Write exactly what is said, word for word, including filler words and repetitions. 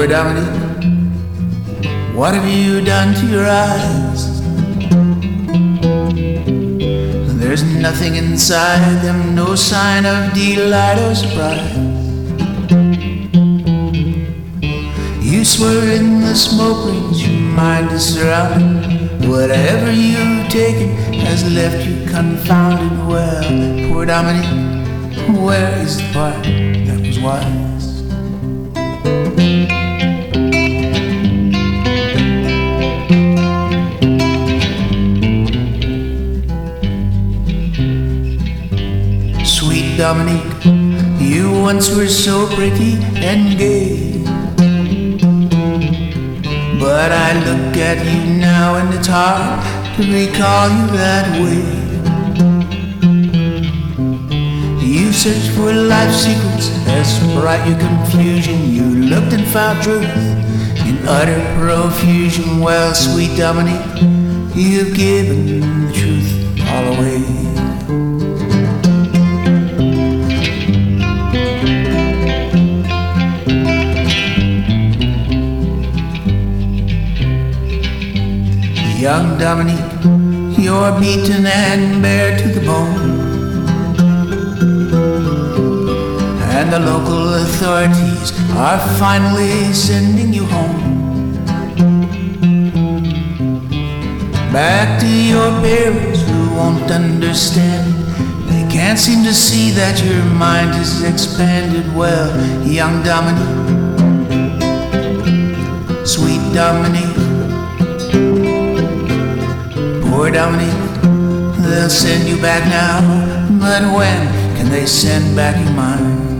Poor Dominique, what have you done to your eyes? There's nothing inside them, no sign of delight or surprise. You swear in the smoke rings your mind is surrounded. Whatever you've taken has left you confounded. Well, poor Dominique, where is the part that was wise? Sweet Dominique, you once were so pretty and gay, but I look at you now and it's hard to recall you that way. You searched for life's secrets as bright your confusion. You looked and found truth in utter profusion. Well, sweet Dominique, you've given the truth all away. Young Dominique, you're beaten and bare to the bone, and the local authorities are finally sending you home. Back to your parents who won't understand. They can't seem to see that your mind is expanded. Well, young Dominique, sweet Dominique, poor Dominique, they'll send you back now, but when can they send back your mind?